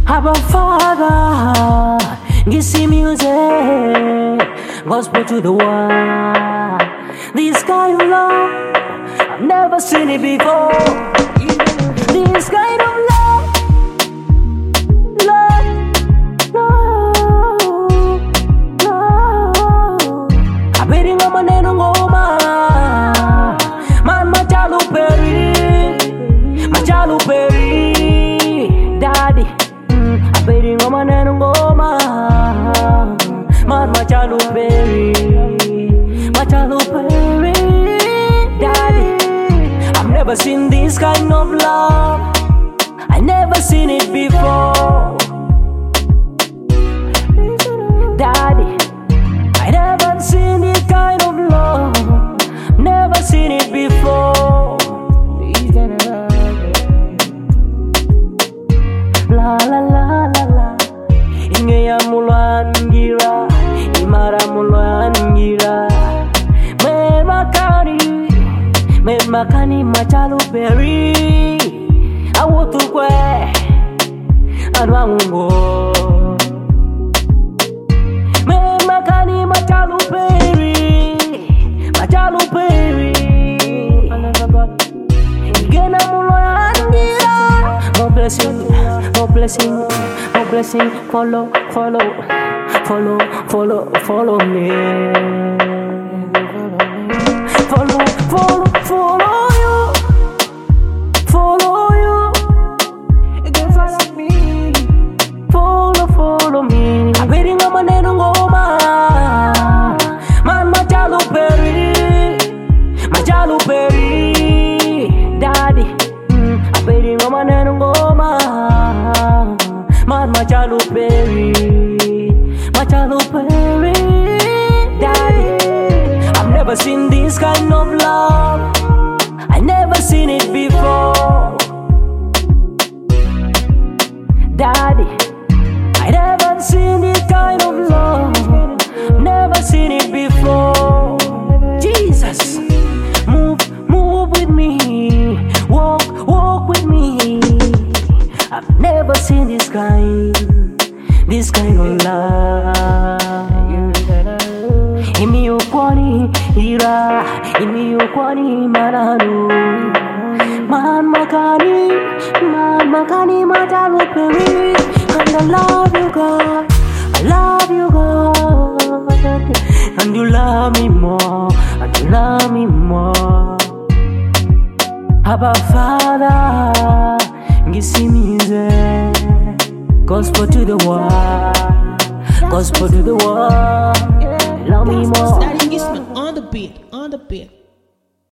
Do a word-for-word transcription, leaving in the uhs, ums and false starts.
Abba Father, give me music, gospel to the world. This kind of love, I've never seen it before. This kind of love, love, love, love. Habiri ngoma neno ngoma, man majalu peri, majalu peri, daddy. Habiri ngoma neno ngoma, man majalu peri, majalu peri, daddy. I've never seen this kind of love. I never seen it before, daddy. I never seen this kind of love. Never seen it before. La la la la la. Inge ya mulangira, imara mulangira. Me makani, me makani machalu peri. Awotukwe, anwango. Me makani machalu peri, machalu peri. Igena mulangira. More blessing, more blessing, more blessing. Follow, follow, follow, follow, follow me. Follow, follow, follow you, follow you. You can follow me, follow, follow me. Habiri ngoma neno ngoma, man majalu peri, majalu peri, daddy. Habiri ngoma neno ngoma, man majalu peri, majalu peri, daddy. I've never seen this kind of love. I never seen it before, daddy. I never seen this kind of love. Never seen it before. Jesus, move, move with me. Walk, walk with me. I've never seen this kind, this kind of love. Imi ukwani ira, imi ukwani mananu. Man makani, man makani majalu peri. And I love you, God. I love you, God. And you love me more, and you love me more. Abba Father, give me music, gospel to the world, gospel to the world. Love me more. Daddy Eastman on the beat, on the beat.